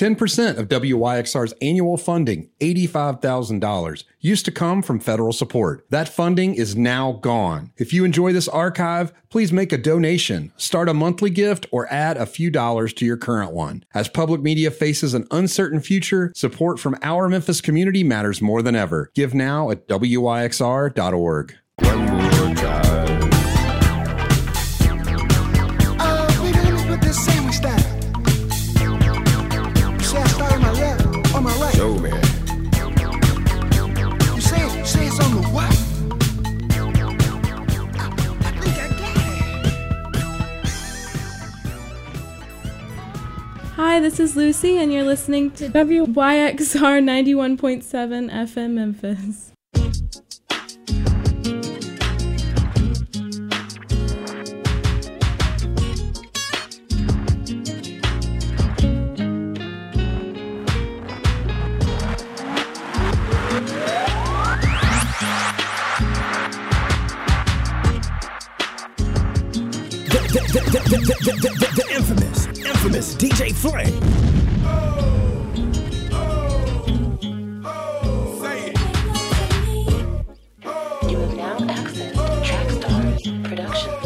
10% of WYXR's annual funding, $85,000, used to come from federal support. That funding is now gone. If you enjoy this archive, please make a donation, start a monthly gift, or add a few dollars to your current one. As public media faces an uncertain future, support from our Memphis community matters more than ever. Give now at WYXR.org. One more time. Baby, let me put this sandwich down. You say I start on my left or my right? Show me. You say it's on the what? I think I got it. Hi, this is Lucy, and you're listening to WYXR 91.7 FM Memphis. The infamous DJ Flame. You have now accessed Trackstar Productions.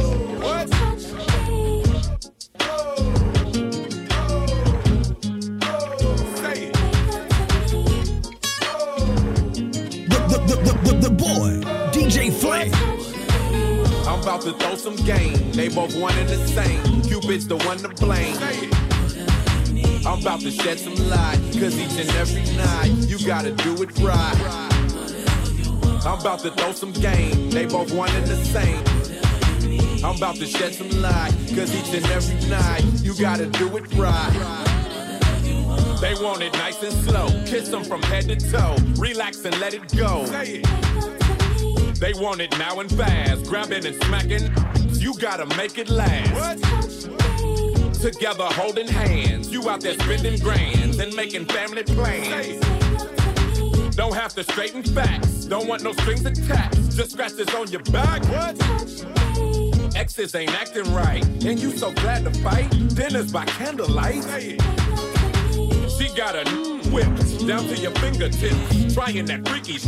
The boy, DJ Flame. I'm about to throw some game. They both one and the same. Cupid's the one to blame. I'm about to shed some light, cause each and every night you gotta do it right. I'm about to throw some game. They both one and the same. I'm about to shed some light, cause each and every night you gotta do it right. They want it nice and slow. Kiss them from head to toe. Relax and let it go. They want it now and fast. Grabbing and smacking. You gotta make it last. Together holding hands. You out there spending grands and making family plans. Don't have to straighten facts. Don't want no strings attached. Just scratches on your back. Exes ain't acting right. And you so glad to fight. Dinners by candlelight. She got a whipped down to your fingertips, trying that freaky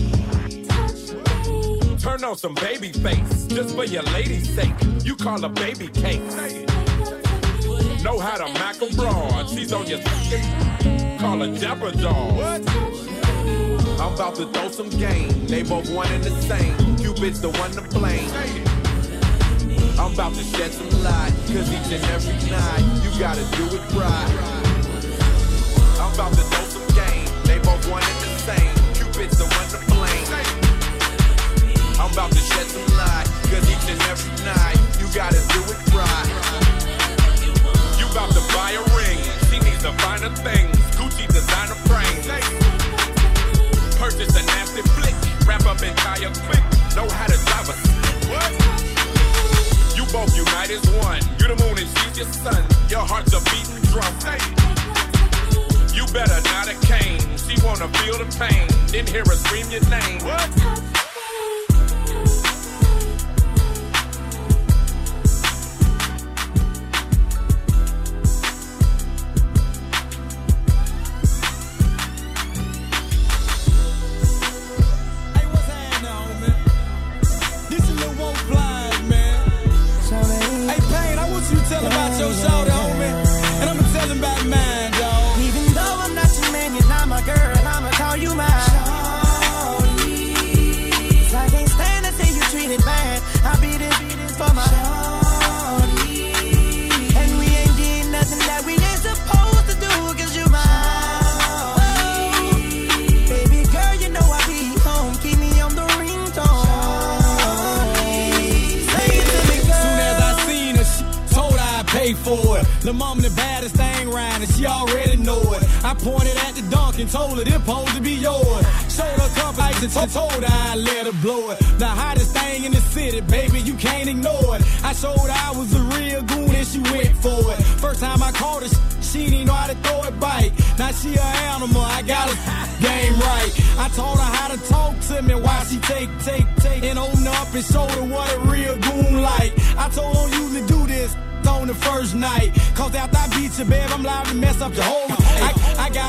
Turn on some baby face, just for your lady's sake. You call her baby cakes. Know how to mack a broad, she's on your call her Jabber Dog. I'm about to throw some game, they both one and the same. Cupid's the one to blame. I'm about to shed some light, cause each and every night you gotta do it right. I'm about to throw some game. They both one and the same. Cupid's the one to blame. I'm about to shed some light, cause each and every night you gotta do it right. You about to buy a ring. She needs the finer things. Gucci designer frame. Purchase a nasty flick. Wrap up entire quick. Know how to drive a what? You both unite as one. You the moon and she's your sun. Your heart's a beating drum. You better not a cane. She wanna feel the pain. Then hear her scream your name. What? Hey, what's happening, homie? This is Lil Won't Blind, man. Hey, Payne, I want you to tell about your shoulder, homie. And I'ma tell him about mine, dog. Even though I'm not your man, you're not my girl, I'ma call you mine. Shawty, 'cause I can't stand to see you treated bad. I'll be this for my shawty. And we ain't getting nothing that we ain't supposed to do, 'cause you mine. Baby girl, you know I be home, keep me on the ringtone. Say it to me, girl. Soon as I seen her, she told her I'd pay for it. Lil' mama the baddest thing around, and she already know it. I pointed at the dunk and told her this supposed to be yours. Showed her a couple ice and told her I'd let her blow it. The hottest thing in the city, baby, you can't ignore it. I showed her I was a real goon and she went for it. First time I caught her, she didn't know how to throw it bite. Now she an animal, I got her game right. I taught her how to talk to me while she take, and open up and show her what a real goon like. I told her don't usually do this on the first night, 'cause after I beat you, babe, I'm liable to mess up the whole. I got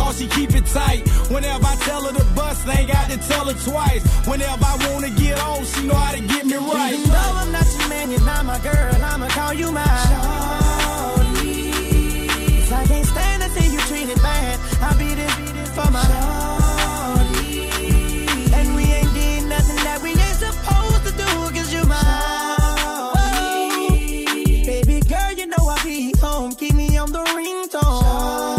dog, she keep it tight. Whenever I tell her to bust, I ain't got to tell her twice. Whenever I wanna get on, she know how to get me right. Even though I'm not your man, you're not my girl, I'ma call you mine. Shawty, 'cause I can't stand to see you treated bad. I'll be this for my shawty. And we ain't did nothing that we ain't supposed to do, 'cause you mine. Baby girl, you know I'll be home, keep me on the ringtone.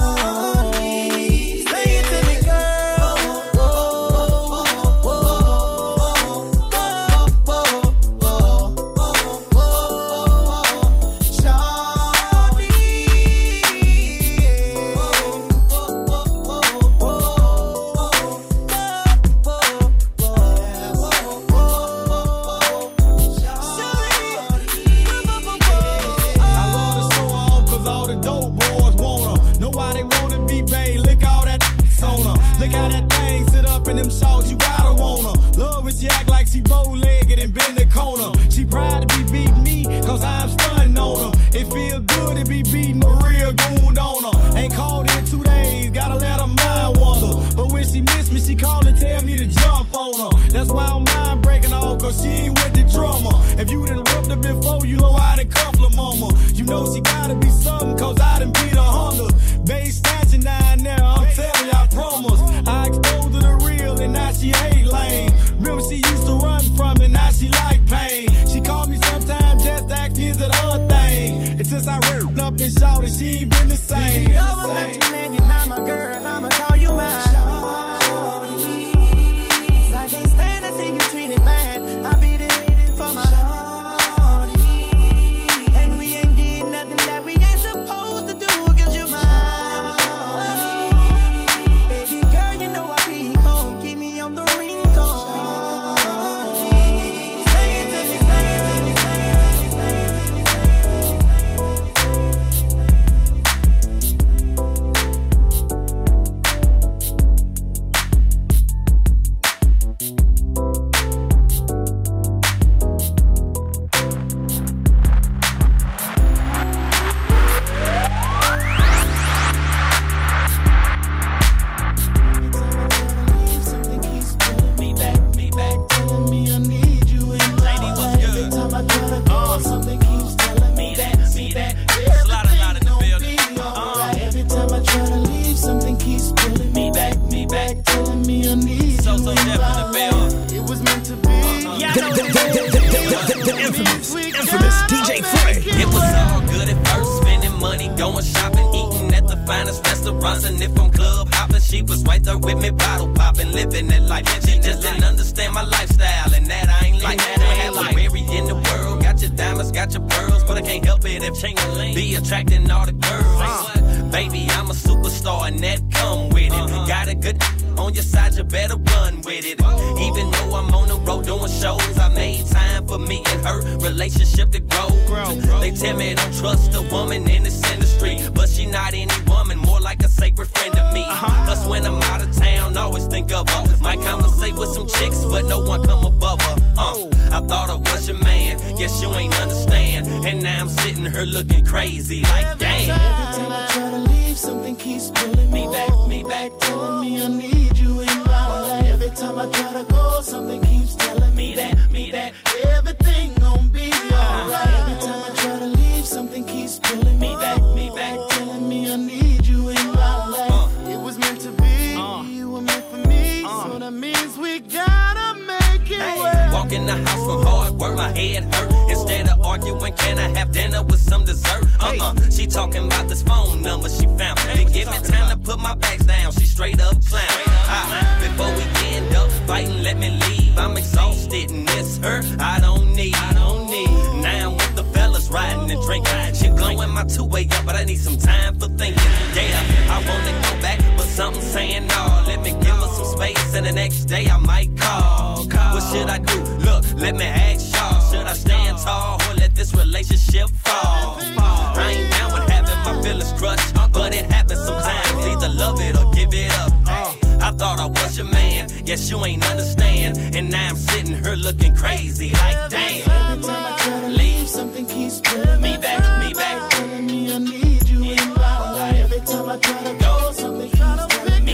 Guess you ain't understand. And now I'm sitting here looking crazy like damn. Every time I try to leave, something keeps pulling me back, telling me I need you in my life. Every time I try to go, something keeps telling me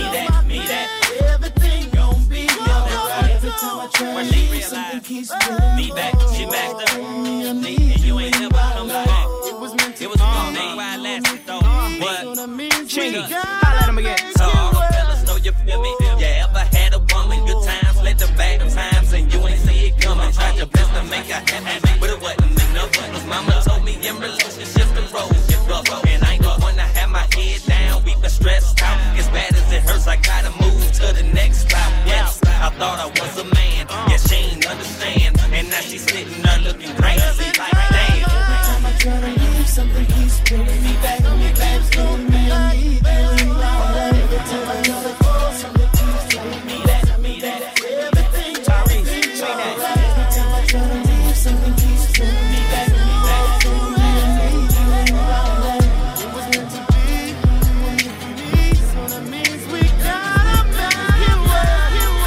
Stringy. Holla at him again. So all the fellas know you feel me. You ever had a woman, good times, let the bad times, and you ain't see it coming. Tried your best to make her happy, but it wasn't enough. Cause mama told me in relationships the roads get rough. And I ain't the one to have my head down, we been stressed out. As bad as it hurts, I gotta move to the next stop. Yes, I thought I was a man, yeah, she ain't understand. And now she's sitting there looking crazy like damn. Every time I try to leave, something keeps bringing me back. Keeps pulling me, I need you in my life. Every time I try to go, something keeps telling me that. Everything, every time I try to leave, something keeps pulling me back. Pulling me, I need you in my life. It was meant to be, so that means we gotta make it work.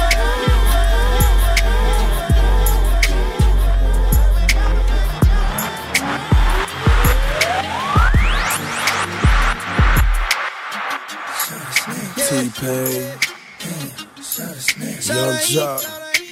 T-Pain, Young Jock.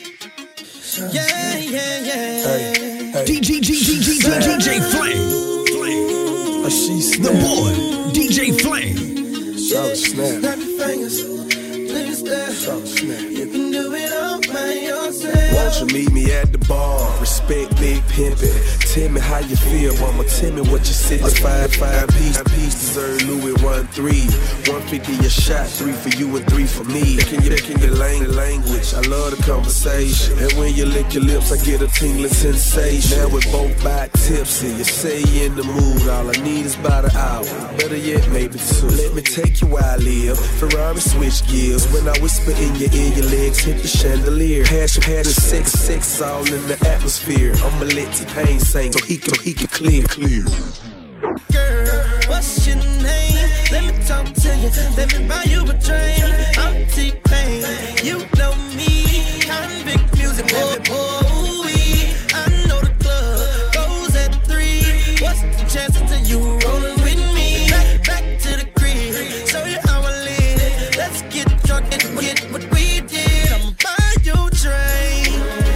Hey. DJ Flame. She The boy, DJ Flame. Shout snap. Snap your fingers, please stare. Shout snap. You can do it all by yourself. Won't you meet me at the bar? Respect big pimpin'. Tell me how you feel, mama. Tell me what you said. Fine piece deserve Louis 1-3. 150 a shot, 3 for you and 3 for me. Can you language? I love the conversation. And when you lick your lips, I get a tingling sensation. Now we're both by tipsy. You say you in the mood. All I need is about an hour. Better yet, maybe 2. Let me take you where I live. Ferrari switch gears. When I whisper in your ear, your legs hit the chandelier. Passion, sex all in the atmosphere. I'ma let T-Pain sing so he can clear. Girl, what's your name? Let me talk to you. Let me buy you a drink. I'm T-Pain. You know me. Convict music. Oh, I know the club goes at 3. What's the chances of you rolling with me? Back to the crib. Show you how I live. Let's get drunk and get what we did. I'ma buy you a drink.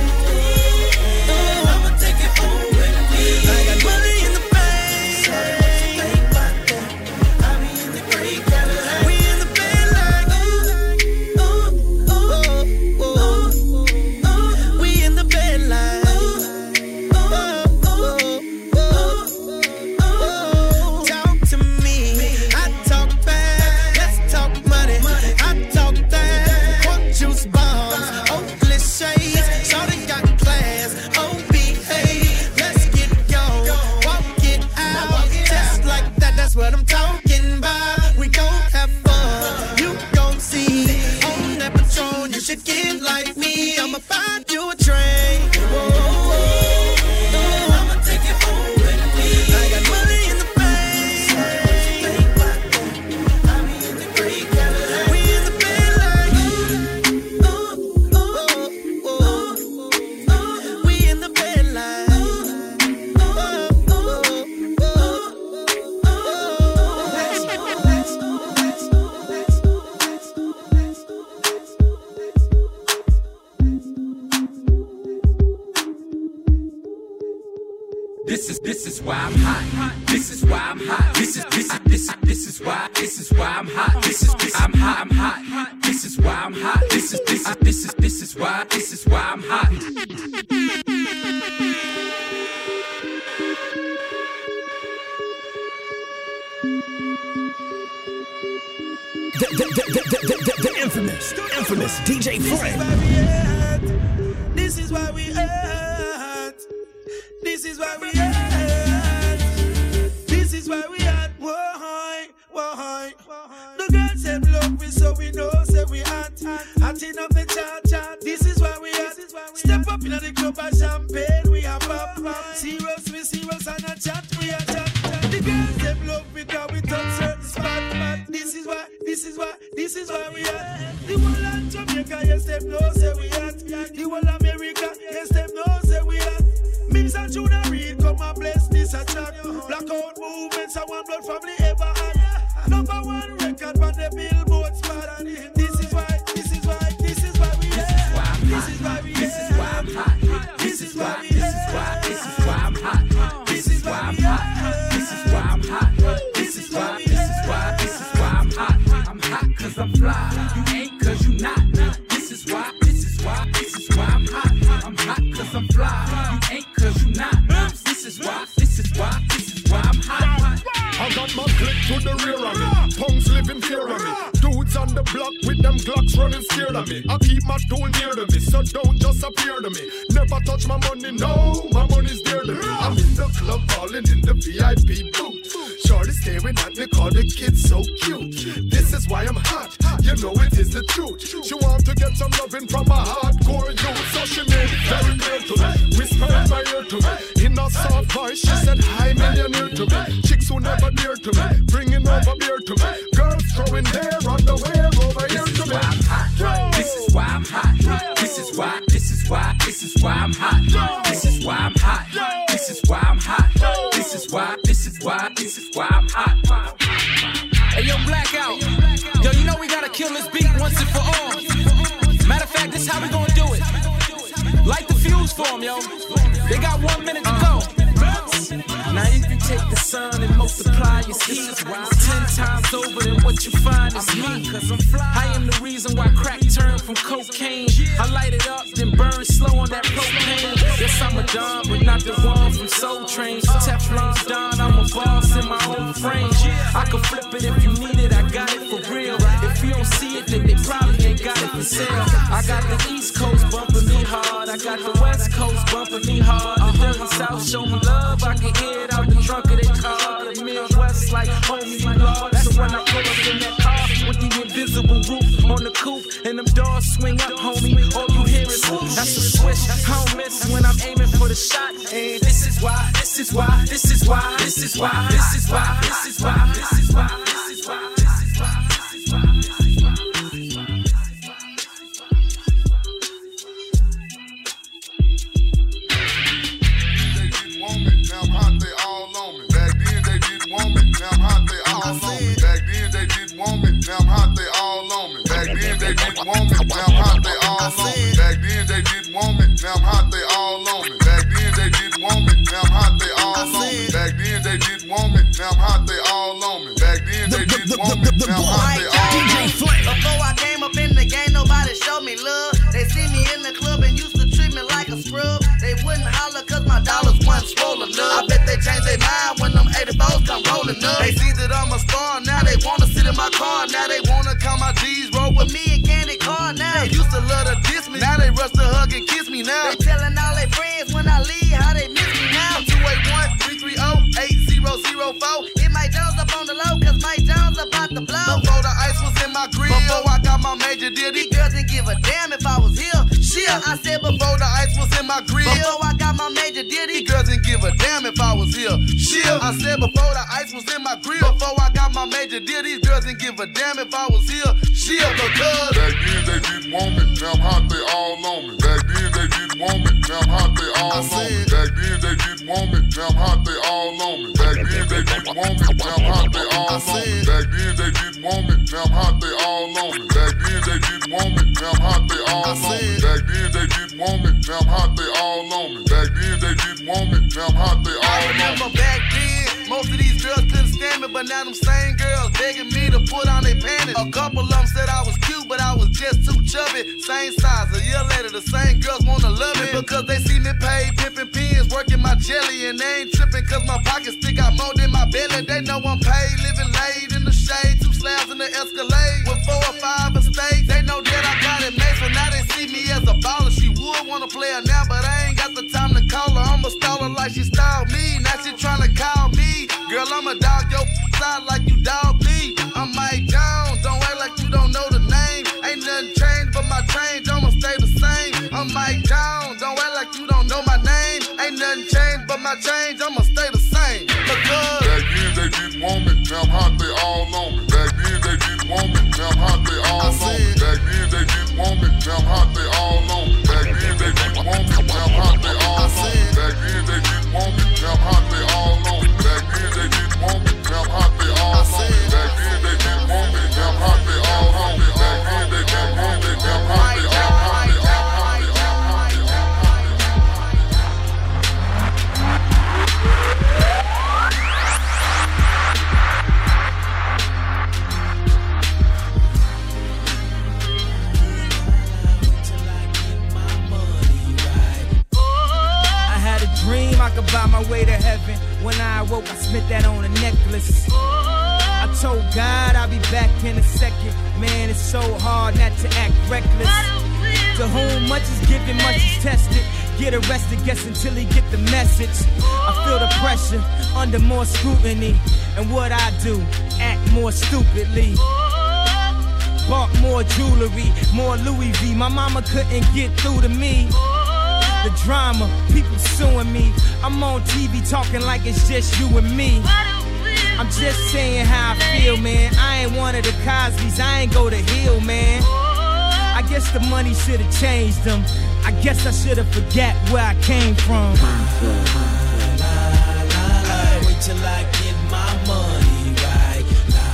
I'ma take it home with me. I got money in the bank. I be in the great Cadillac. We in the bed like we in the bed like talk to me. I talk back. Let's talk money. I talk that. Cork juice bombs. Oakley shades. Shorty got class. Oh, behave. Let's get gone. Walk it out. Just like that. That's what I'm talking about. We gon' have fun. You gon' see. On that Patron, you should get like me. I'ma buy you a drink. I'ma take it home with me. I got money in the bank. I be in the great Cadillac. We in the bed like we in the bed like This is why I'm hot. This is why I'm hot. This is why I'm hot. I'm hot. This is why I'm hot. This is why I'm hot. The infamous DJ Flame. This is why we at. This is why we at. This is why we at. Whoa. The girls said love me, so we know, say we at. Hotting up the chart. This is why we at. Step up in the club and champagne, we have pop. Serious and a chat, we are chat. The girls said love me, cause we touch certain spot. This is why we at. The whole of Jamaica, yes, them know, say we at. The whole of America, yes, them know, say we at. Mims and Juna Reid, come and bless this a track. Blackout movements, and one blood family ever had. Number 1 record on the Billboard spot. This is why we at. This is why we at. This is why I'm hot. This is why I'm hot. This is why I'm hot. This is why I'm hot. This is why I'm hot. to the rear of me. Punks living fear of me. Dudes on the block with them Glocks running scared of me. I keep my tool near to me, so don't just appear to me. Never touch my money, no, my money's dear to me. I'm in the club balling in the VIP booth. Shorty staring at me, call the kid so cute. This is why I'm hot, you know it is the truth. She want to get some loving from a hardcore youth, so she made it very clear to me, whisper in my ear to me. In a soft voice, she said, hi, millionaire to me. Chicks who never dear to me, bringing over beer to me. Girls throwing their underwear over here to me. This is why I'm hot. This is why I'm hot. This is why I'm hot. This is why I'm hot. This is why I'm hot. Hey, yo, Blackout. Yo, you know we gotta kill this beat once and for all. Matter of fact, this is how we gonna do it. Light the fuse for them, yo. They got 1 minute to go. Now you can take the sun and multiply your heat 10 times over than what you find is me. I am the reason why crack turned from cocaine. I light it up, then burn slow on that propane. Yes, I'm a Don, but not the one from Soul Train. Teflon's Don, I'm a boss in my own frame. I can flip it if you need it, I got it for real. If you don't see it, then they probably ain't got it for sale. I got the East Coast bumping me hard, I got the West Coast bumping me hard. The dirty South show me love, I can hear it out the trunk of their car. The Midwest like homie, you Lord. So when I pull up in that car with the invisible roof on the coupe and them doors swing up, homie, all you hear is that's a swish. I don't miss when I'm aiming for the shot. And this is why, this is why, this is why, this is why, this is why, this is why, this is why, this is why. Now I'm hot, they all on me. Back then they didn't want me. Now I'm hot, they all on me. Back then they didn't want me. Now I'm hot, they all on me. Back then they didn't want me. Now I'm hot, they all on me. Back then they didn't want me. Now I'm hot, they all on me. Back then they didn't want me. Now I'm hot, they all on me. Before I came up in the game, nobody showed me love. They see me in the club and used to treat me like a scrub. They wouldn't holler cause my dollars wasn't swollen up. I bet they changed their mind when them 84s come rolling up. They see that I'm a star, now they wanna sit in my car. Now they wanna count my G's, roll with me and Candy Car. Now they used to love to diss me, now they rush to hug and kiss me now. They telling all their friends when I leave how they miss me now. 281-330-8004. Hit Mike Jones up on the low cause Mike Jones about to blow. Before the ice was in my grill, before I got my major deal, these girls didn't give a damn if I was here. Shit, I said before the ice was in my grill, before I got my major deal, these girls didn't give a damn if I was here. Shit, I said before the ice was in my grill, before I got my major deal, these girls didn't give a damn if I was here. Shit, because back then they didn't want me. Now I'm hot, they all on me. Back then they didn't want me. Now I'm hot, they all on me. Back then they didn't want me. Now I'm hot, they all on me. Back then they didn't want me. Now I'm hot, they all on me. Back then they didn't want me. Now I'm hot, they all on me. Back then they didn't want me. Now I'm hot, they all on me. Back then they didn't want me. Now I'm hot, they all on me. Back then they didn't want me. Now I'm hot, they all on me. I remember back then, most of these girls couldn't stand me, but now them same girls begging me to put on their panties. A couple of them said I was cute, but I was just too chubby. Same size, a year later, the same girls wanna love me because they see me paid, pimping pins, working my jelly, and they ain't tripping cause my pockets stick out more than my belly. They know I'm paid, living laid in the shade, 2 slabs in the Escalade with 4 or 5 estates. They know that I got it made, so now they see me as a baller. She would wanna play her now, but I ain't got the time to call her. I'ma stall her like she styled me. Now she tryna call me. Girl, I'ma dog your side like you dog me. I'm Mike Jones, don't act like you don't know the name. Ain't nothing changed but my change, I'ma stay the same. I'm Mike Jones, don't act like you don't know my name. Ain't nothing changed but my change, I'ma stay the same. Because back then they didn't want me. Now I'm hot, they all on me. Back then they didn't want me. Now I'm hot, they all on me. Back then they didn't want me. Now I'm hot, they all on me. Back then they didn't want me. Now I'm hot, they all on me. Back then they didn't want me. Now I'm hot, they all on me. Back then they didn't want me. Now I'm hot, they all on me. Back then they didn't want me. Now I'm hot, they all on me. Back then they didn't want me. Now I'm hot, they all on me. I could buy my way to heaven. When I awoke, I spent that on a necklace. I told God I'll be back in a second. Man, it's so hard not to act reckless. To whom much is given, much is tested. Get arrested, guess until he get the message. I feel the pressure under more scrutiny. And what I do, act more stupidly. Bought more jewelry, more Louis V. My mama couldn't get through to me. The drama, people suing me. I'm on TV talking like it's just you and me. I'm just saying how I feel, man. I ain't one of the Cosbys, I ain't go to Hill, man. I guess the money should've changed them. I guess I should've forgot where I came from. Wait till I get my money right.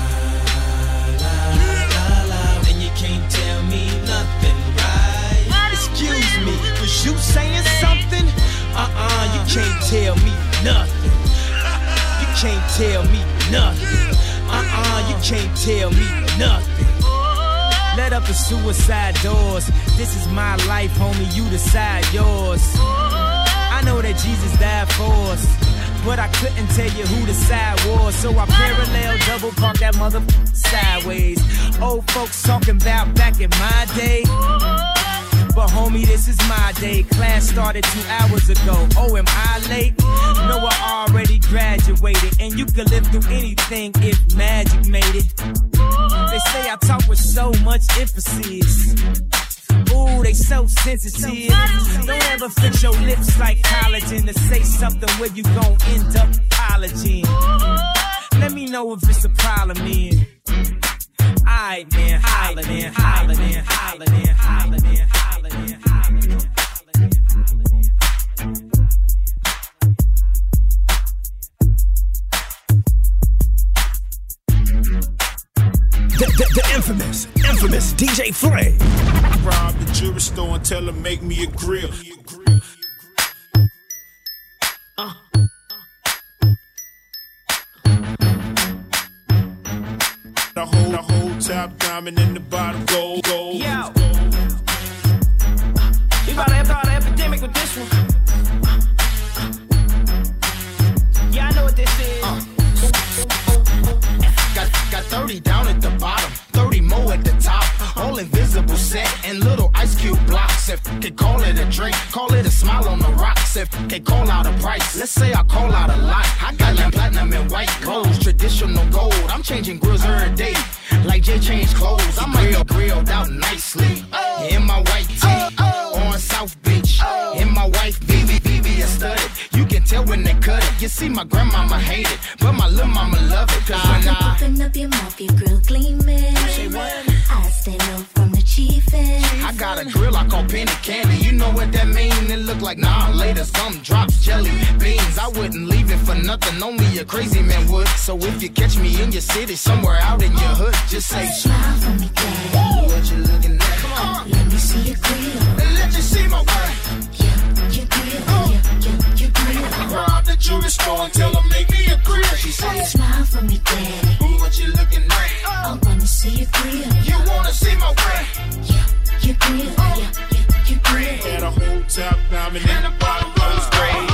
And you can't tell me nothing, right? Excuse me, was you saying something? You can't tell me nothing. You can't tell me nothing. You can't tell me nothing. Let up the suicide doors. This is my life, homie, you decide yours. I know that Jesus died for us, but I couldn't tell you who the side was. So I parallel double park that mother sideways. Old folks talking about back in my day. But homie, this is my day. Class started 2 hours ago. Oh, am I late? No, I already graduated. And you can live through anything if magic made it. They say I talk with so much emphasis. Ooh, they so sensitive. Don't ever fix your lips like collagen to say something where you gon' end up apologizing. Let me know if it's a problem then. Aight, man, holla, man, holla, man, holla, man, holla, man, holla, man, holla, man. The infamous DJ Flay. Rob the jewelry store and tell him make me a grill. The whole top diamond in the bottom gold. Yo, we about to have the epidemic with this one. Yeah, I know what this is. Got 30 down at the bottom, 30 more at the top. All invisible set and little ice cube blocks. If they call it a drink, call it a smile on the rocks. If they call out a price, let's say I call out a lot. I got like platinum and white gold, traditional gold. I'm changing grills every day, like Jay changed clothes. I might be grilled out nicely in my white tee on South Beach. In my wife BB is studded. You can tell when they cut it. You see, my grandmama hate it, but my little mama love it. Nah. Open up your mouth, your grill gleaming. I stay low from the chiefin'. I got a grill I call penny candy. You know what that mean? It look like nah later. Some drops, jelly beans. I wouldn't leave it for nothing. Only a crazy man would. So if you catch me in your city, somewhere out in your hood, just say smile for me, daddy. What you looking at? Come on, let me see your grill. And let you see my way. Your grill, your grill. Rob the jewelry store and tell him make me a grill. She said smile for me, daddy. What you looking at? I wanna see your grill. You wanna see my way? Your grill, your grill. Had a whole top diamond in the bottom rose gold.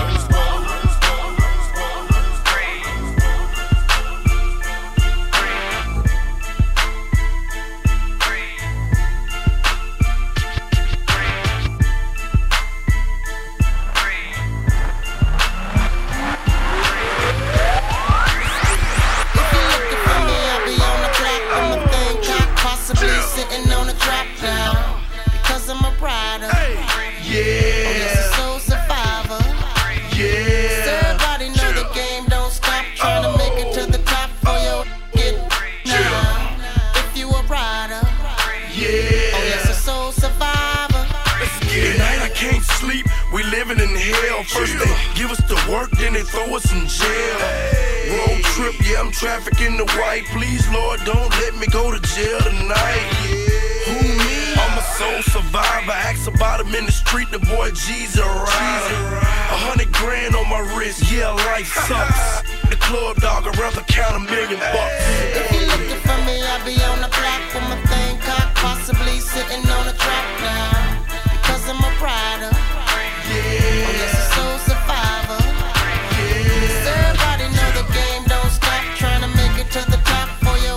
Sitting on a drop down because I'm a rider. Hey. Yeah. Oh, yes, a soul survivor. Yeah. So everybody know the game don't stop. Trying to make it to the top for your get down. If you a rider. Yeah. Oh, yes, a soul survivor. Let's get it. Tonight I can't sleep. We living in hell. First they give us the work, then they throw us in jail. Road trip, yeah, I'm trafficking the white. Please, Lord, don't let me go to jail tonight. Who me? I'm a soul survivor. Ask about him in the street, the boy G's a rider. 100 grand on my wrist, yeah, life sucks. The club dog, I'd rather count $1 million bucks. If you're looking for me, I'll be on the block with my thing cocked, possibly sitting on a trap now. Because I'm a rider. Yeah. Oh, yes, a soul survivor. Yeah. Everybody know the game don't stop. Trying to make it to the top for your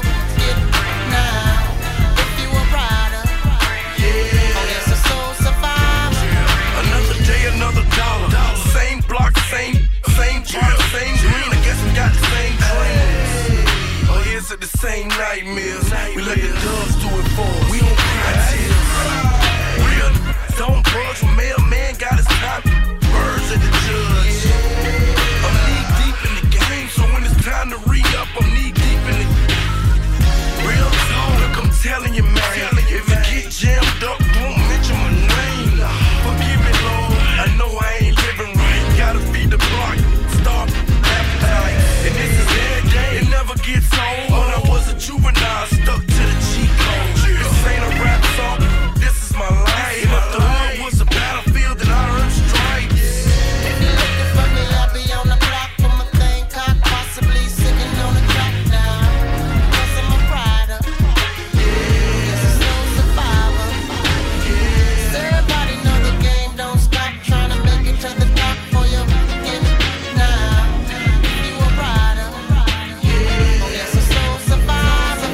this ain't nightmares. We let the doves do it for us. We don't cry tears. Real don't budge when mailman got his top. Birds at the judge. I'm knee deep in the game, so when it's time to re-up, I'm knee deep in it. Real talk, I'm telling you, man. If you get jammed up, don't mention my name. Forgive me, Lord. I know I ain't living right. Gotta feed the block, start appetite. And this is every day, it never gets old. When I was a juvenile, stuck to the cheat code. This ain't a rap song, this is my life. If the hood was a battlefield, then I earned stripes. If you're looking for me, I'll be on the block with my thing cocked, possibly sitting on the track now. Cause I'm a rider. Yes, a slow survivor. So everybody know the game don't stop trying to make it to the top for you. Get it now. You a rider. Oh, yes, a slow survivor.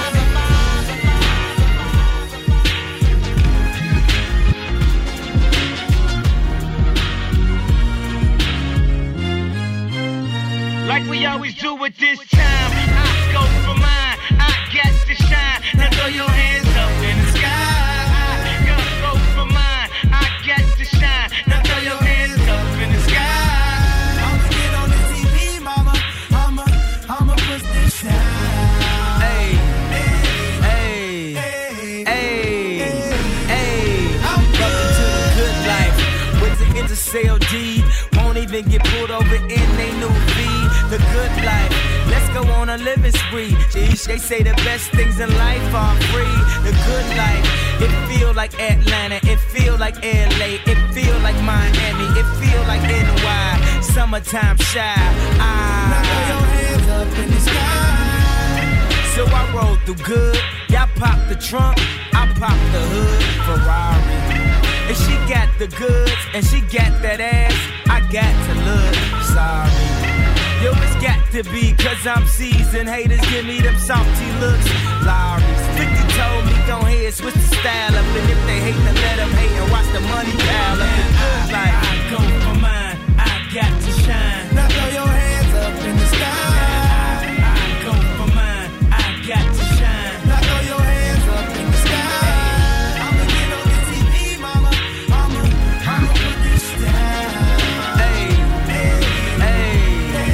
Like we always do at this time, I go for mine, I got to shine. Now throw your hands up in the sky. I go for mine, I got to shine. Now throw your hands up in the sky. I'ma get on the TV, mama. I'ma push this down. Hey, hey, hey, hey. Welcome to the good life. With the intercell deed, won't even get pulled over in they new V. The good life, let's go on a living spree. Jeez, they say the best things in life are free. The good life, it feel like Atlanta, it feel like LA, it feel like Miami, it feel like NY. Summertime shy. Now throw your hands up in the sky. So I roll through good, y'all pop the trunk, I pop the hood, Ferrari. And she got the goods, and she got that ass, I got to look sorry. Yo, it's got to be, cause I'm seasoned. Haters give me them salty looks. Lowry's 50 told me, go ahead, switch the style up. And if they hate, then let them hate and watch the money pile up. The good life, I go for mine, I got to shine. Now throw your hands up in the sky. I go for mine, I got to shine. Now throw your hands up in the sky. I'ma get on the TV, mama. I'ma put this down. Hey, hey,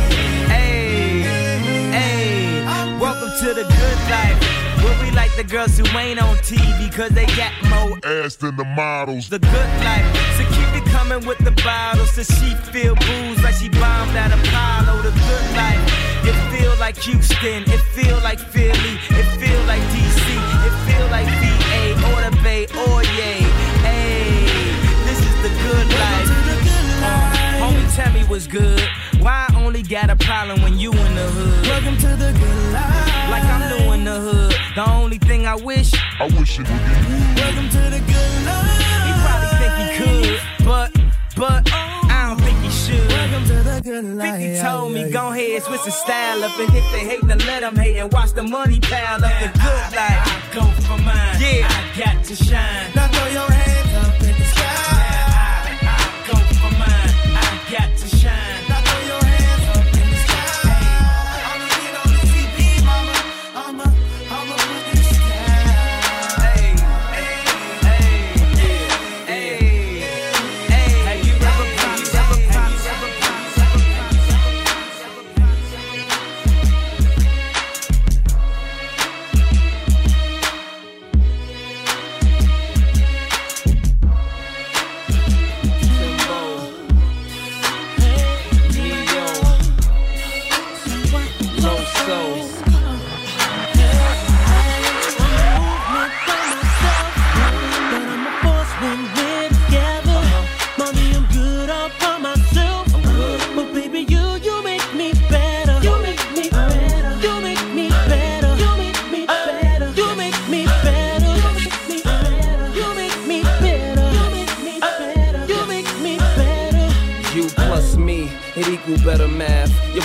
hey, welcome to the good life. Where we like the girls who ain't on TV, cause they got more ass than the models. The good life, so keep it coming with the bottles. So she feel booze like she bombed at Apollo. The good life, it feel like Houston, it feel like Philly, it feel like DC, it feel like VA or the Bay or yay. Hey, this is the good life. Homie, tell me what's good. Why I only got a problem when you in the hood? Welcome to the good life. Like I'm new in the hood. The only thing I wish it would be you. Welcome to the good life. He probably think he could, but I don't think he should. Welcome to the good life. 50 told me, go ahead, switch the style up. And if they hate, then let them hate and watch the money pile up. The good life, I go for mine, yeah, I got to shine. Now throw your hands up in the sky. I go for mine, I got to shine. Now throw your hands up in the sky. I'ma get on the TV, mama. I'ma put this down. Hey, hey, hey, hey, hey. Have you ever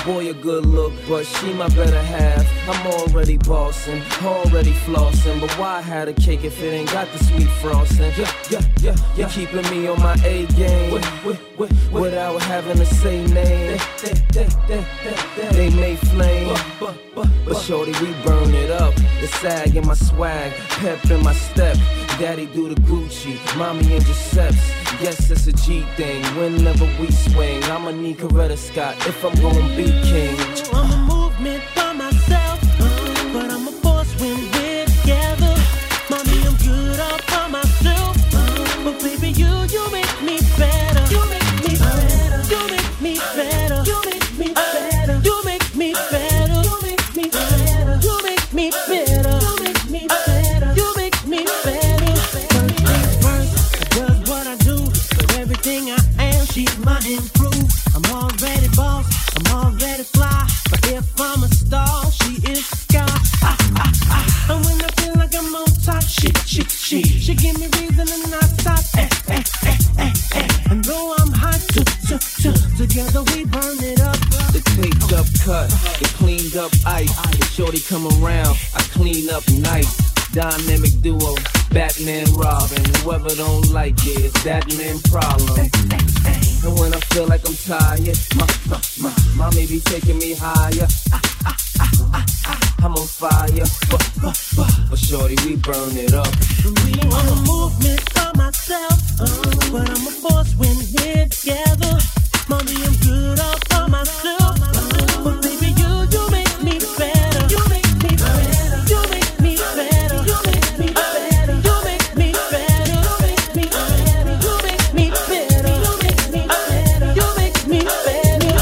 boy a good look, but she my better half. I'm already bossing, already flossing, but why have a cake if it ain't got the sweet frosting? You're keeping me on my A game without having to say name. They may flame, but shorty, we burn it up. The sag in my swag, pep in my step. Daddy do the Gucci, mommy and Giuseppe's. Yes, it's a G thing. Whenever we swing, I'ma need Coretta Scott if I'm gonna be king. I'm a movement by myself, but I'm a force when we're together. Mommy, I'm good all by myself, but baby, you make me better. You make me better. You make me better. You make me better. You make me better. You make me better. You make me better. You make me better. You make me better. First, I does what I do, but everything I am, she's my improve. I'm already boss, I'm already fly, but if I'm a star, she is the sky. And when I feel like I'm on top, she give me reason and I stop. And though I'm hot, together we burn it up. The taped up cut, the cleaned up ice. The shorty come around, I clean up nice. Dynamic duo, Batman Robin. Whoever don't like it, it's that man problem. And when I feel like I'm tired, my be taking me higher. I'm on fire, but shorty, we burn it up. I'm a movement by myself, but I'm a force when we're together. Mommy, I'm good all by myself, but baby, you make me better. You make me better. You make me better. You make me better. You make me better. You make me better. You make me better. You make me better. You make me better.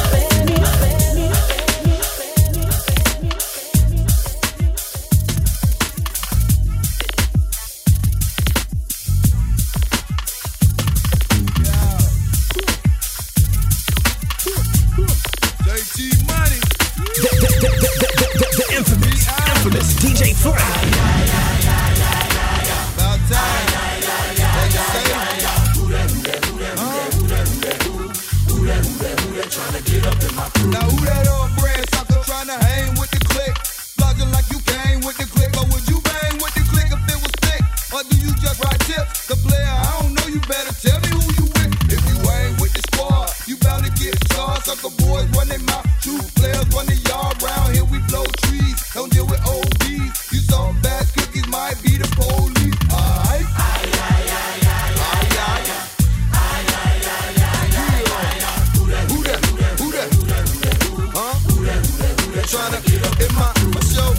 The infamous DJ Flame. About time. Now who that old brand sucker trying to hang with the click? Slugging like you came with the click, or would you bang with the click if it was thick? Or do you just ride tips? The player, I don't know, you better tell me who you with. If you ain't with the squad, you bound to get scarred. Sucker boys run their mouth, true players run the yard. Round here we blow trees, don't deal with OBs. You saw bad cookies, might be the police. Alright? Tryna get up in my show.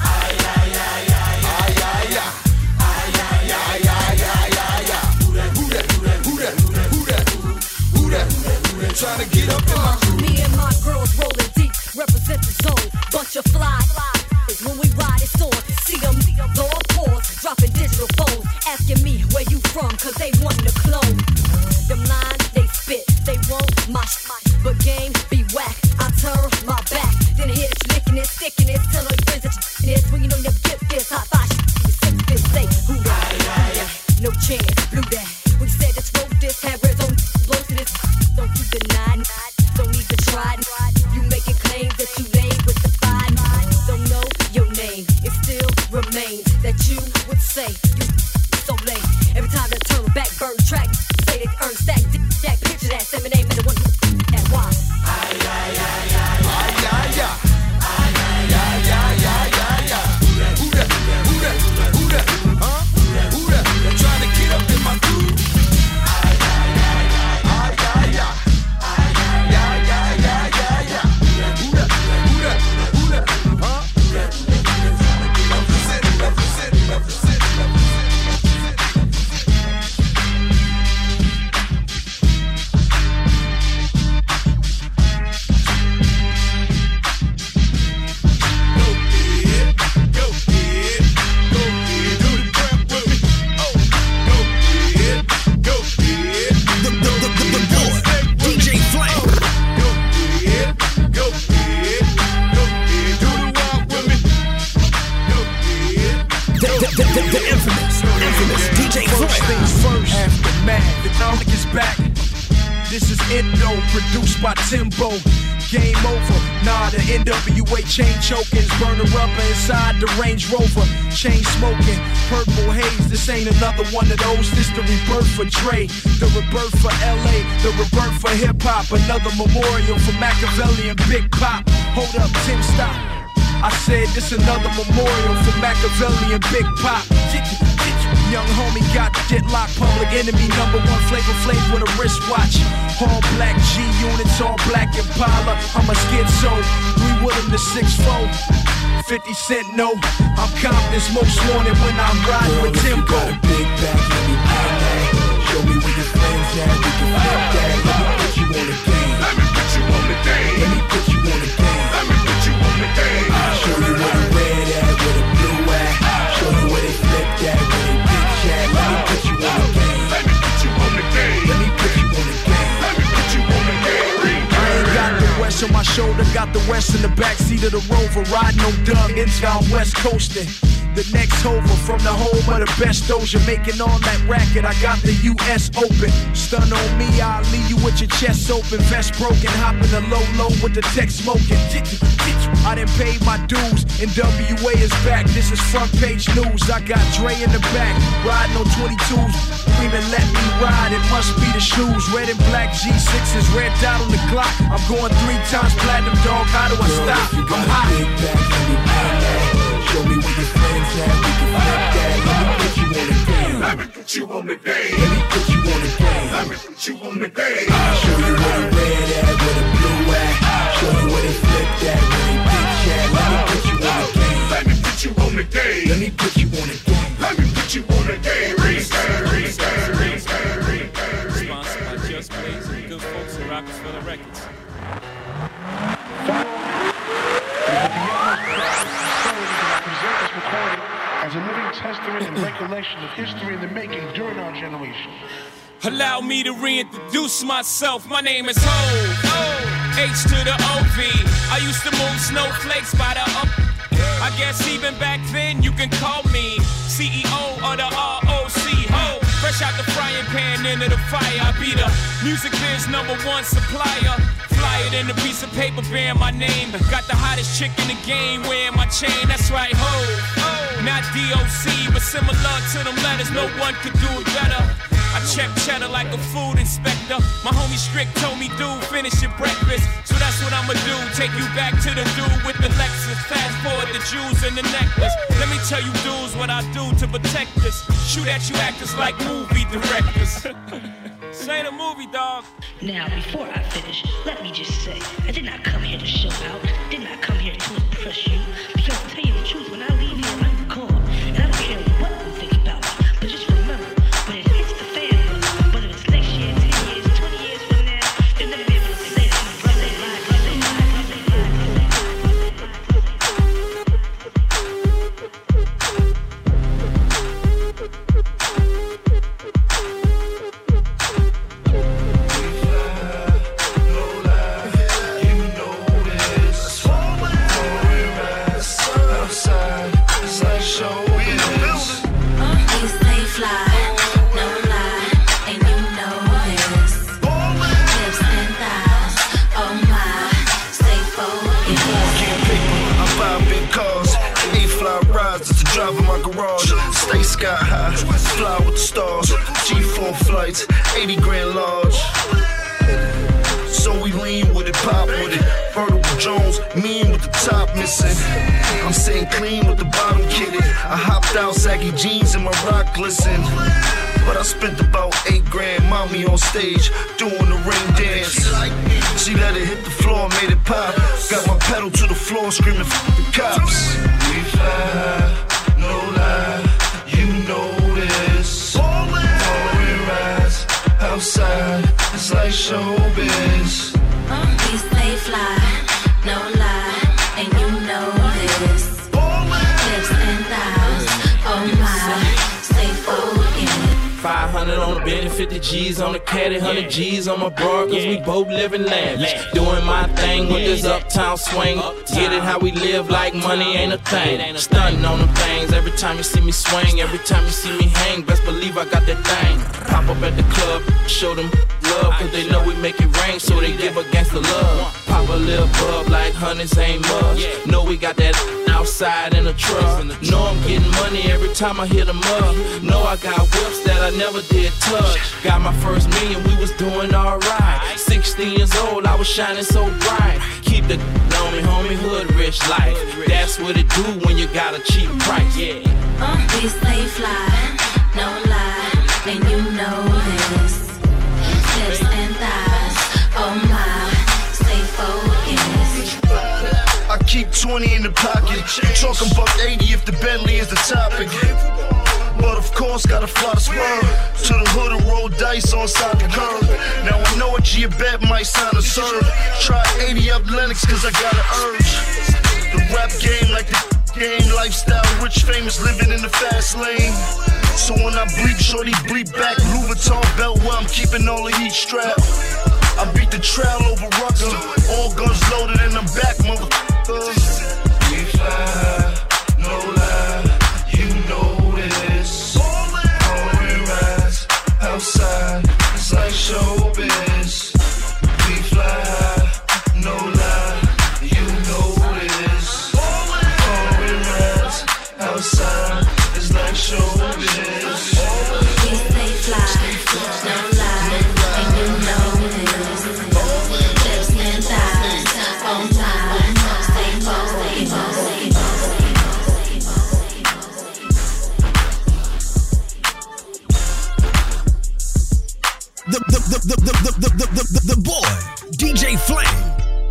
Tryna get up in my. Me and my girls rolling deep, represent the zone. Bunch of fly when we ride it's on. See them, blow up pause, dropping digital phones, asking me where you from, cause they want to clone. Them lines they spit, they won't mosh, but game be whack. I turn my back, then hit it, licking it, sticking it, tell all your friends that you this. When you know your gift is hot flash, you sick this, say who that? No chance, blew that. When you said that you wrote this, had red on blow to this. Don't you deny, don't need to try. You making claims that you laid with the fine. Don't know your name, it still remains that you would say you so lame. Every time they turn back, burn track, say they earn stack, that picture that send me name and the one who and why. Who that? Huh? Who that? They're trying to get up in my groove. The infamous DJ First things first, aftermath, the comic is back. This is it though, produced by Timbo. game over. Nah, the NWA chain chokers, burning rubber inside the Range Rover. Chain smoking, purple haze. This ain't another one of those. This the rebirth for Dre, the rebirth for LA, the rebirth for hip hop. Another memorial for Machiavelli and Big Pop. Hold up, Tim, stop. I said this another memorial for Machiavelli and Big Pop. Young homie got the get locked, public enemy #1 Flavor Flav with a wristwatch. All black G units, all black Impala. I'm a schizo, we with him the 6'4". 50 Cent, no, I'm confident most wanted when I'm riding with Timbo. Got a big back, let me bang that. Show me where your friends at, we can flip that. Let me put you on the game. Let me put you on the game. Let me put you on the game. Let me put you on the game. I'll show you where the red at, where the blue at. Show you where they flip that, where they bitch at. Let me put you on the game. Let me put you on the game. Let me put you on the game. Let me put you on the game. I ain't got the West on my shoulder, got the West in the backseat of the Rover. Riding on Doug, inbound West coasting. The next Hover from the home of the best Doja. Making all that racket, I got the US Open. Stun on me, I'll leave you with your chest open. Vest broken, hopping the low with the tech smoking. I done paid my dues, NWA is back. This is front page news. I got Dre in the back, riding on 22s. Screaming, let me ride, it must be the shoes. Red and black G6s, red dot on the clock. I'm going 3 times platinum, dog. How do I stop? I'm hot. Show me where your friends at, we can flip that. Let me put you on the game. Let me put you on the game. Let me put you on the game. Let me put you on the game. I'll show you where the red at, where the blue at. Show you where they flip that, where they bitch at. Let me put you on the game. Let me put you on the game. Let me put you on the game. Let me put you on the game. Sponsored by Just Blaze and good folks at Rockefeller Records. As a living testament and recollection of history in the making during our generation. Allow me to reintroduce myself. My name is Ho, H to the OV. I used to move snowflakes by the up. I guess even back then you can call me CEO of the ROC. Ho, fresh out the frying pan into the fire. I be the music biz #1 supplier. Fly it in a piece of paper bearing my name. Got the hottest chick in the game wearing my chain. That's right, ho. Not DOC, but similar to them letters. No one could do it better. I check cheddar like a food inspector. My homie Strick told me, dude, finish your breakfast. So that's what I'ma do. Take you back to the dude with the Lexus. Fast forward the jewels and the necklace. Let me tell you dudes what I do to protect us. Shoot at you actors like movie directors. This ain't a movie, dog. Now, before I finish, let me just say, I did not come here to show out. Did not come here to impress you. Because to tell you the truth, when I leave here, I'm gone. And I don't care what you think about me. But just remember, when it hits the fan, whether it's next year, 10 years, 20 years from now, you'll never be able to say that my brother lied. Driving my garage, stay sky high, fly with the stars, G4 flights, 80 grand large. So we lean with it, pop with it, Vertical Jones, mean with the top missing. I'm sitting clean with the bottom kitted. I hopped out, saggy jeans and my rock glisten. But I spent about 8 grand, mommy on stage, doing the ring dance. She let it hit the floor, made it pop. Got my pedal to the floor, screaming, f*** the cops. We fly. No lie, you know this. Foreign rides outside, it's like showbiz. We stay fly, no lie, and you know this. Hips and thighs, oh my, stay focused. 500 on the bed and 50 G's on the caddy, 100 G's on my broad, cause we both living lavish. Doing my thing with this uptown swing. Get it how we live like money ain't a thing. Stunting on them things every time you see me swing, every time you see me hang. Best believe I got that thing. Pop up at the club, show them love, cause they know we make it rain, so they give against the love. Pop a little bub like hundreds ain't much. Know we got that outside in the truck. Know I'm getting money every time I hit them up. Know I got whips that I never did touch. Got my first million, we was doing alright. 16 years old, I was shining so bright. Keep the on me, homie, hood rich life. That's what it do when you got a cheap price. Yeah. We stay fly, no lie, and you know this. Hips and thighs, oh my, stay focused. I keep 20 in the pocket. Talking about 80 if the Bentley is the topic. But of course, gotta fly the swerve to the hood and roll dice on side the curb. Now I know a G a bet might sound absurd. Try 80 up Lennox cause I got an urge. The rap game like the game, lifestyle, rich, famous, living in the fast lane. So when I bleep, shorty bleep back. Louis Vuitton belt where I'm keeping all the heat strap. I beat the trail over Rucker. All guns loaded and I'm back, motherfucker. We fly, no lie, you know this. All we rise outside, it's like showbiz. We fly, no lie, you know this. All we rise outside, it's like showbiz. We stay fly, no lie, and you know this. Lips and thighs, on time, stay focused. The boy, DJ Flame.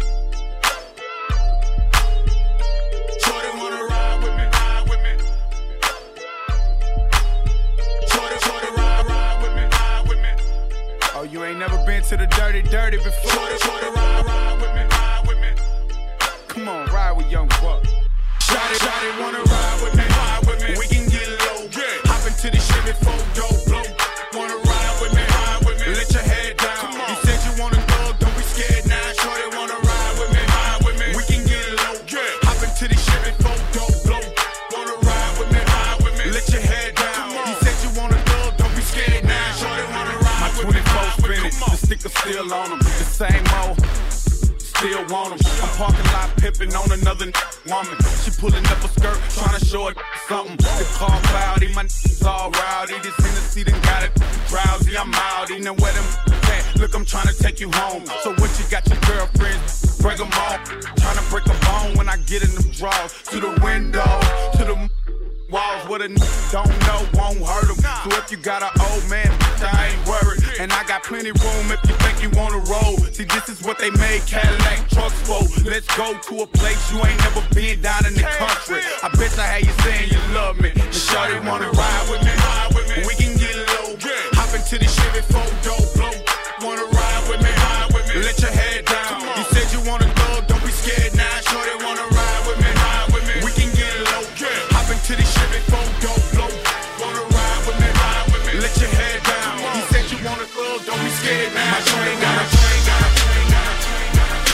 Oh, you ain't never been to the dirty before. Ride with me. Come on, ride with Young Buck. Shawty wanna ride with me. We can get low. Hop into the Chevy 4-door blow. Wanna ride with me. Let your head down. You said you wanna go, don't be scared now. Shawty wanna ride with me. We can get low. Hop into the Chevy 4-door blow. Wanna ride with me. Let your head down. You said you wanna go, don't be scared now. Shawty wanna ride with me. My 24 spinach, the sticker still on them. The same old. Still want them. I'm parking lot pimping on another woman. She pulling up a skirt, trying to show her something. The car cloudy, my all rowdy. This Hennessy done got it drowsy. I'm outy. Now where them at? Look, I'm trying to take you home. So what you got your girlfriend? Break them off. Trying to break a bone when I get in them drawers. To the window, to the walls. What a don't know won't hurt them. So if you got an old man, I ain't worried. And I got plenty room if you think you wanna roll. See, this is what they made Cadillac trucks for. Let's go to a place you ain't never been down in the country. I bet I had you saying you love me. And shawty wanna ride with me. We can get low. Hop into the Chevy 4-door blow. Wanna ride with me. Let your head down. You said you wanna go, don't be scared now. Shawty wanna ride with me. We can get low. Hop into the Chevy 4-door blow. Wanna ride with me. Let your head down. You said you wanna go, don't be scared now. My train got a train got a train got a train got a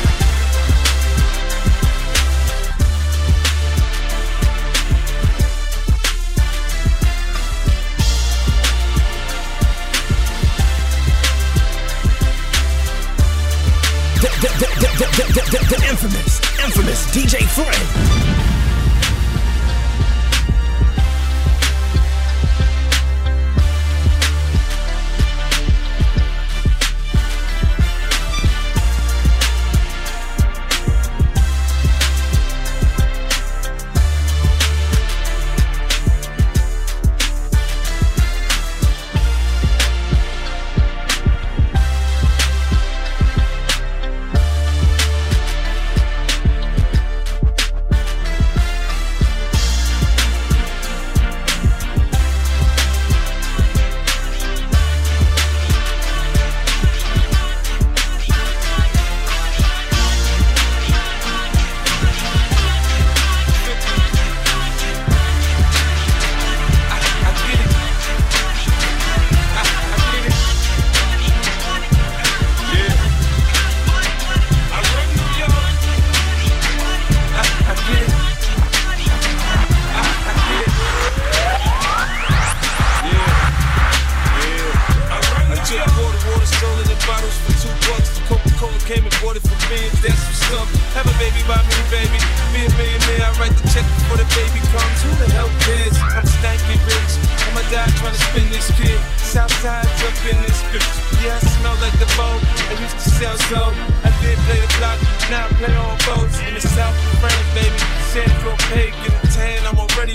The infamous DJ Flame.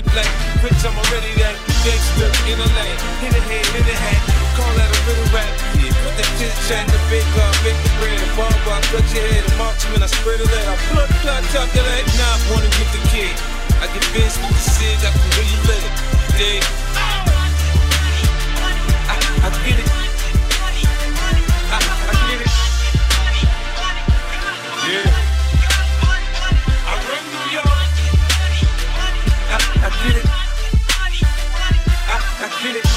like bitch, I'm already that gangster in the lane. Hit a head, hit a hat, call that a little rap. Yeah, put the chit chat in the big car, make the bread, a barber, I cut your head, and march you, and I spread a lead. I blood clot, talk to that, nah, I wanna get the kid. I get Vince with the cig, I can really let it. Dig. I get it. I get it. Yeah. I run New York. I get it. I get it.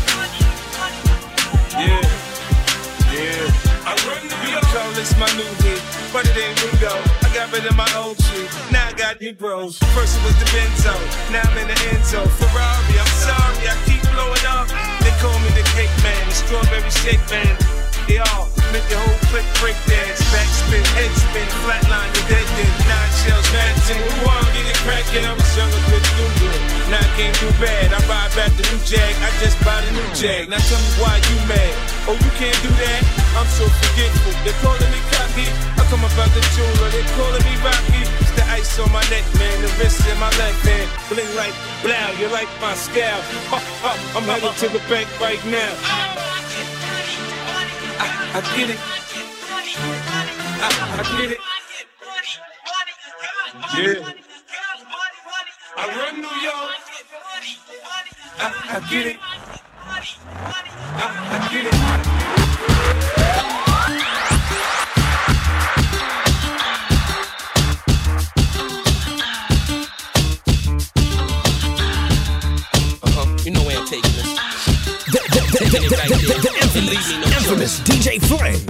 Yeah. Yeah. I run New York. Call this my new hit, but it ain't new though. I got rid of my old shit. Now I got new bros. First it was the Benzo, now I'm in the Enzo. Ferrari, I'm sorry, I keep blowing up. They call me the cake man, the strawberry shake man. They all make the whole click break dance. Backspin, head spin, flatline, the dead end. 9 shells, 19. Who wanna get it crackin'? I was younger, couldn't do good. Now I can't do bad. I ride back the new Jag, I just bought a new Jag. Now tell me why you mad? Oh, you can't do that? I'm so forgetful. They calling me cocky. I come about the jeweler. They calling me Rocky. It's the ice on my neck, man. The wrist in my left hand. Bling like blow. You like my scalp? I'm headed to the bank right now. I get it. I get it. Yeah. I run New York. I get it. I get it. You know where I'm taking this. The infamous DJ Flame.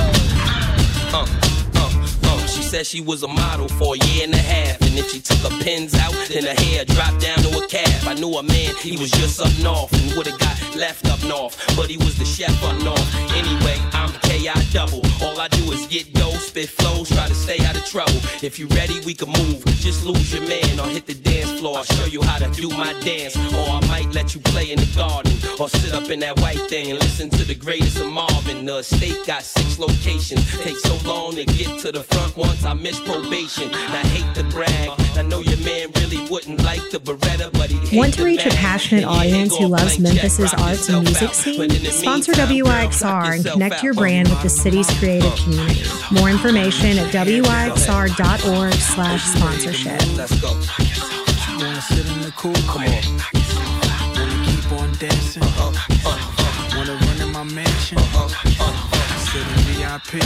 She said she was a model for a year and a half, and if she took her pins out, then her hair dropped down to a calf. I knew a man, he was just up north, and would've got left up north, but he was the chef up north. Anyway, I'm K.I. double. All I do is get dough, spit flows, try to stay out of trouble. If you ready, we can move. Just lose your man or hit the dance floor. I'll show you how to do my dance, or I might let you play in the garden, or sit up in that white thing and listen to the greatest of Marvin. The estate got 6 locations. Takes so long to get to the front once I missed probation. I hate to brag. I know your man really wouldn't like the Beretta, but he Want to reach a passionate audience who loves Memphis's arts and music scene? Sponsor WYXR and connect your brand with the city's creative community. More information at wyxr.org/sponsorship. Let's go. You wanna sit in the cool? Come on. Wanna keep on dancing? Wanna run in my mansion? Sit in VIP?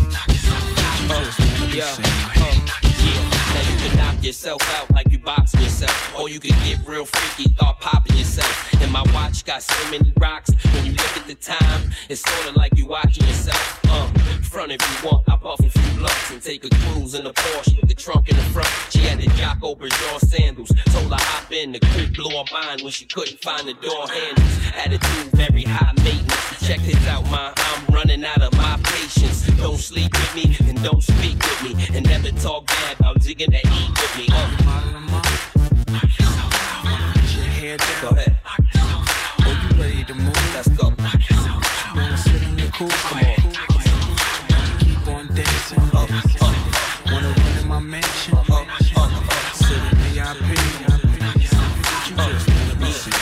Yeah. Now you can knock yourself out like you boxing yourself, or you can get real freaky, start popping yourself. And my watch got so many rocks. When you look at the time, it's sorta like you watching yourself. Front if you want, I puff a few blunts and take a cruise in the Porsche with the trunk in the front. She had the Jocko Bergeron sandals. Told her hop in, the coupe blew her mind when she couldn't find the door handles. Attitude very high maintenance. Check this out, ma, I'm running out of my patience. Don't sleep with me and don't speak with me, and never talk bad about digging that E with me. Go ahead. Oh, you ready to move? Let's go. Wanna sit in the cool? Come on. Keep on dancing. Wanna run in my mansion? Sit in VIP. You just wanna be sick.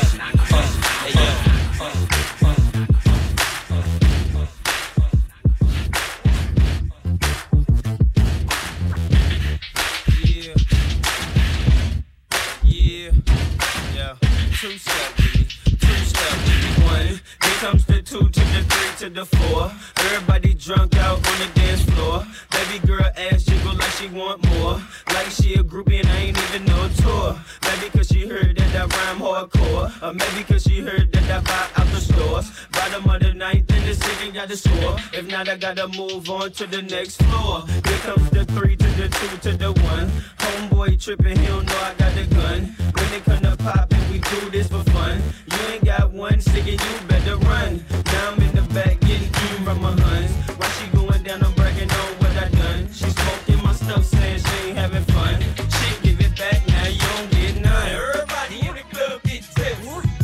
Two-step with me, one. Here comes the 2 to the 3 to the 4. Everybody drunk out on the dance floor. Baby girl ass jiggle like she want more. Like she a groupie and I ain't even no tour. Maybe cause she heard that I rhyme hardcore, or maybe cause she heard that I buy out the stores. Bottom of the 9th in the city got the score. If not, I gotta move on to the next floor. Here comes the 3 to the 2 to the 1. Homeboy tripping, he don't know I got the gun. When it come to poppin', we do this for fun. You ain't got one sticky, you better run. Now I'm in the back getting eaten from my huns. While she going down, I'm bragging on what I done. She smoking my stuff, saying she ain't having fun. She give it back, now you don't get none. Everybody in the club get tips.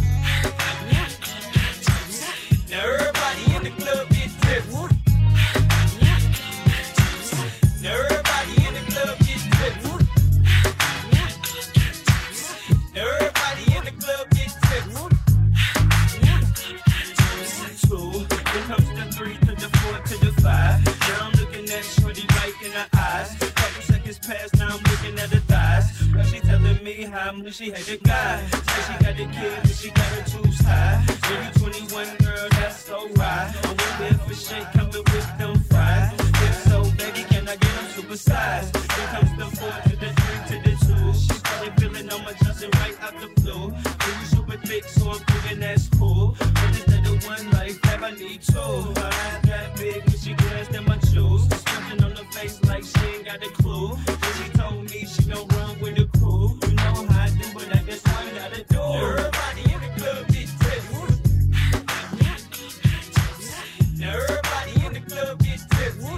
Now everybody in the club get tips. Now everybody in the club get tips. Now home, then she had the guy. Said she got the kid, then she got her tubes tied. When you 21, girl, that's so right. I'm with it for shake, coming with them fries. If so, baby, can I get them supersized? Then comes the 4 to the 3 to the 2. She started feeling on my Justin right out the blue. Then you super thick, so I'm thinking that's cool. But instead of one life, have I need two. My eyes got big when she glanced at my shoes. Something on her face like she ain't got a clue. Then she told me she gon' run with the crew. You know how I do, but I guess I gotta do. Everybody in the club get tipsy. Now everybody in the club get tipsy.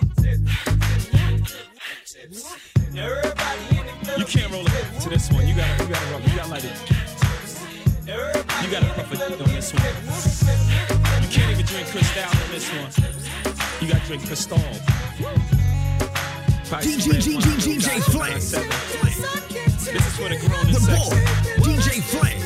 Now everybody in the club. You can't roll it to this one. You gotta roll. You gotta light it. You gotta puff it on this one. You can't even drink Cristal on this one. You gotta drink Cristal. DJ Flame. This is for the grown and sexy. DJ Flame.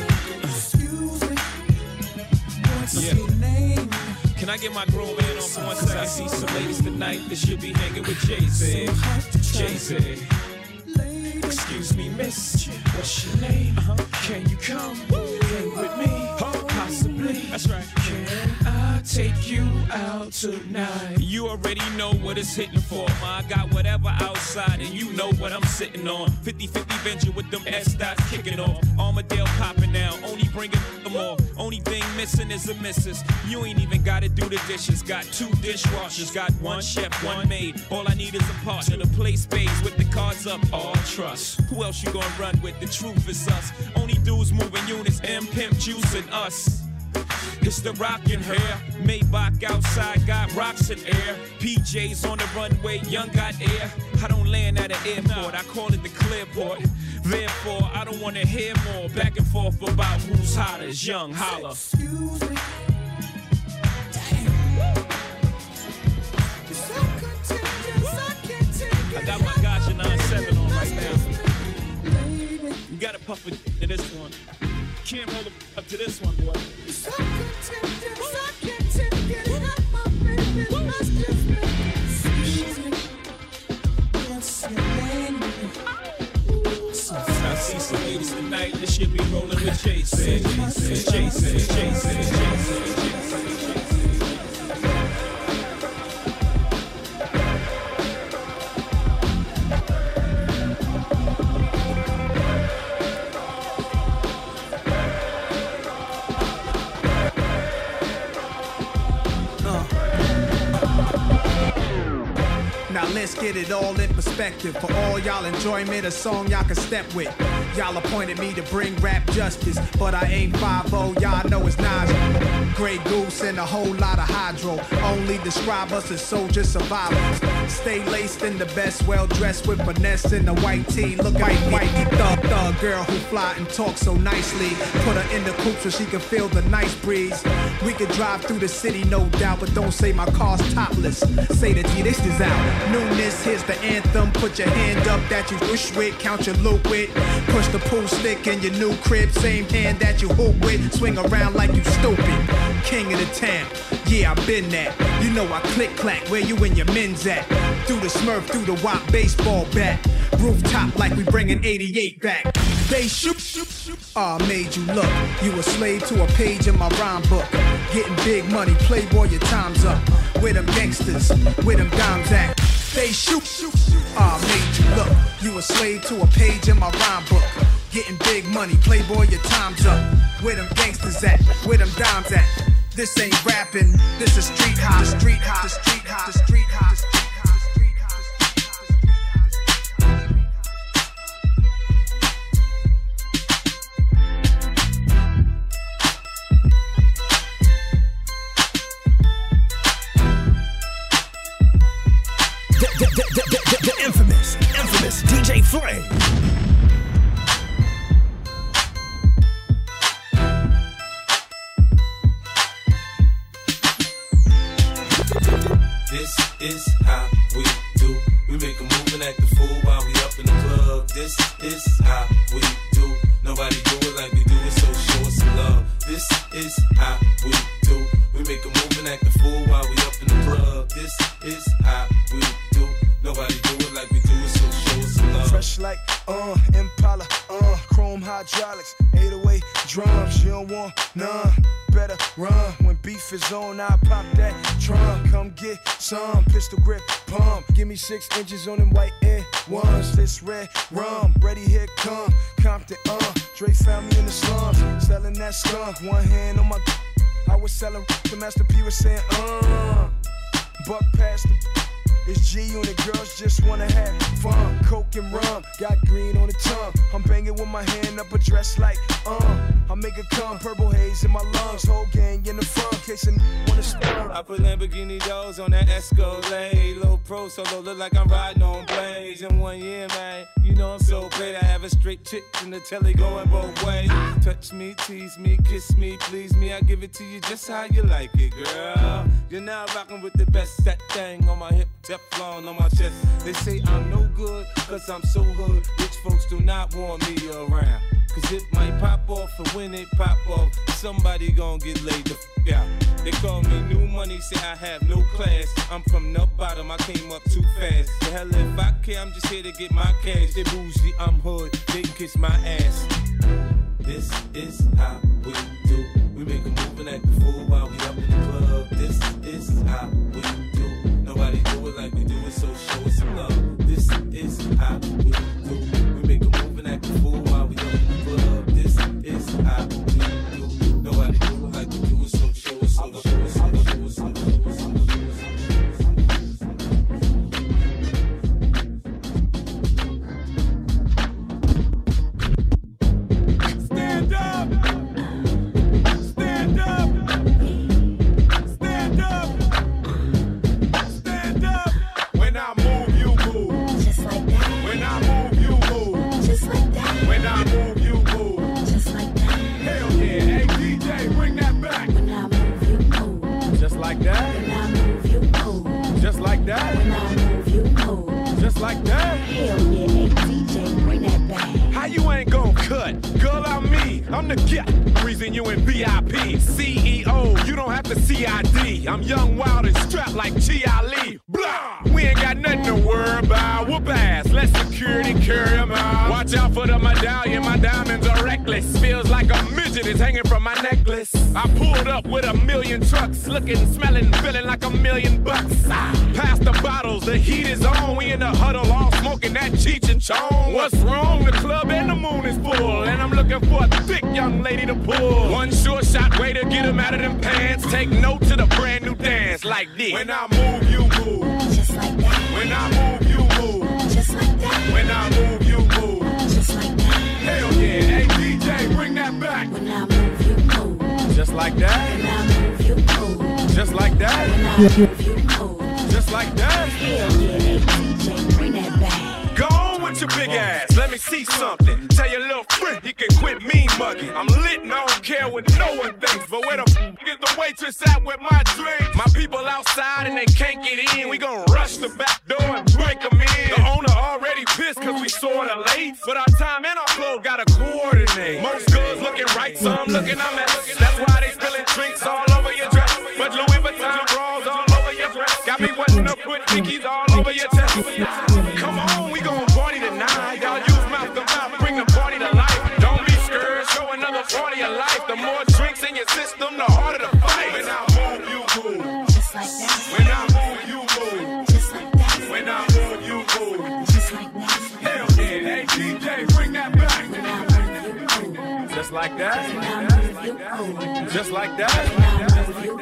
Yeah. Can I get my grown man on for 1 second? I see some ladies tonight that should be hanging with Jay-Z. Jay-Z. Excuse me, miss, what's your name? Can you come hang with me? Possibly. That's right. Can I take you out tonight? You already know what it's hitting for. I got whatever outside and you know what I'm sitting on. 50-50 venture with them S-dots kicking off. Armadale popping now, only bringing them all. Only thing missing is a missus. You ain't even gotta do the dishes. Got 2 dishwashers, got 1 chef, 1 maid. All I need is a partner to play spades with the cards up. All trust. Who else you gonna run with? The truth is us. Only dudes moving units, M Pimp Juice and us. It's the rockin' hair. Maybach outside got rocks in air. PJs on the runway, young got air. I don't land at an airport, I call it the clearport. Therefore, I don't wanna hear more back and forth about who's hotter. Young holla. Excuse me. I got my Gotcha 9-7 on right now. You gotta puff it to this one. Can't roll up to this one, boy. I see some ladies tonight that should be rolling with Jason. Now let's get it all in perspective. For all y'all enjoyment, a song y'all can step with. Y'all appointed me to bring rap justice, but I ain't 5-0, y'all know it's Nas. Grey Goose and a whole lot of hydro. Only describe us as soldier survivors. Stay laced in the best, well dressed with finesse in the white tee. Look at white thug girl who fly and talk so nicely. Put her in the coupe so she can feel the nice breeze. We could drive through the city, no doubt, but don't say my car's topless. Say that this is out. Newness, here's the anthem. Put your hand up that you wish with, count your loot with. Push the pool stick in your new crib, same hand that you hoop with. Swing around like you stupid. King of the town, yeah, I been that. You know I click clack, where you and your men's at? Through the Smurf, through the WAP baseball bat. Rooftop like we bringing 88 back. They shoot, made you look. You a slave to a page in my rhyme book. Getting big money, playboy, your time's up. Where them gangsters, where them dimes at? They shoot, made you look. You a slave to a page in my rhyme book. Getting big money, playboy, your time's up. Where them gangsters at? Where them dimes at? This ain't rapping, this is street hop, street hop, street hop, street hop. The infamous DJ Flame. This is how Alex, 808 drums, you don't want none. Better run when beef is on. I pop that trunk. Come get some pistol grip pump. Give me 6 inches on them white air ones. This red rum, ready here come Compton. Dre found me in the slums, selling that skunk. One hand on my. I was selling. The Master P was saying, buck past the. It's G on it, girls just wanna have fun. Coke and rum, got green on the tongue. I'm banging with my hand up a dress like, I make it come, purple haze in my lungs. Whole gang in the front, case a wanna stun. I put Lamborghini doors on that Escalade. Low pro solo, look like I'm riding on blades. In 1 year, man, you know I'm so great. I have a straight chick in the telly going both ways. Touch me, tease me, kiss me, please me. I give it to you just how you like it, girl. You're now rocking with the best. That thing on my hip, Teflon on my chest. They say I'm no good, cause I'm so hood. Rich folks do not want me around. Cause it might pop off, and when it pop off, somebody gon' get laid the f out. They call me new money, say I have no class. I'm from the bottom, I came up too fast. The hell if I care, I'm just here to get my cash. They bougie, I'm hood, they can kiss my ass. This is how we do. We make a move and act a fool while we up in the club. This is how we do. Nobody do it like we do it, so show us some love. This is how we do. We make a move and act a fool while we up in the club. This is how we do. Nobody do it like we do it, so show us some love. Stand up! Stand up! Stand up! Stand up! When I move, you move. Just like that. When I move, you move. Just like that. When I move, you move. Just like that. Hell yeah. Hey, DJ, bring that back. When I move, you move. Just like that. When I move, you move. Just like that. When I move, you move. Just like that. Hell yeah. Hey, DJ, bring that back. How you ain't gon' cut? Girl, I'm me. I'm the get. Reason you in VIP. CEO, you don't have to CID. I'm young, wild, and strapped like G.I. Lee. Blah! We ain't got nothing to worry about. Whoop ass. Let security carry 'em out. Watch out for the medallion. My diamonds are reckless. Feels like a midget is hanging from my necklace. I pulled up with 1,000,000 trucks. Looking, smelling, feeling like $1,000,000. Pass the bottles. The heat is on. We in the huddle all smoking that Cheech and Chong. What's wrong? The club and the moon is full. And I'm looking for a thick young lady to pull. One sure shot way to get 'em out of them pants. Take note to the brand new dance like this. When I move, you move. Just like that. When I move, you move. Just like that. When I move, you move. Just like that. Hell yeah. Hey, DJ, bring that back. When I move, you move. Just like that. When I move, you move. Just like that. When I move, you move. Just like that. Hell yeah. Hey, DJ, bring that back. Go on with your big ass. Let me see something. Tell your little friend he can quit mean mugging. I'm lit and I don't care what no one thinks. But where the f is the waitress at with my drink? My people outside and they can't get in. We gon' rush the back door and break them in. The owner already pissed cause we sorta late. But our time and our clothes gotta coordinate. Most girls looking right, some looking a mess. That's why they spilling drinks all over your dress. But Louis Vuitton bras all over your dress. Got me wanting to put Dickies all over your chest. Come on, we gon' party tonight. Y'all use mouth to mouth, bring the party to life. Don't be scared, show another party of life. The more drinks in your system, the harder to fight. When I move, you move. Just like that. When I move, you move. Just like that. When I move, you move. Just like that. Hell yeah. Hey, DJ, bring that back. When I move, you move. Just like that. When I move, you move. Just like that. When I move, you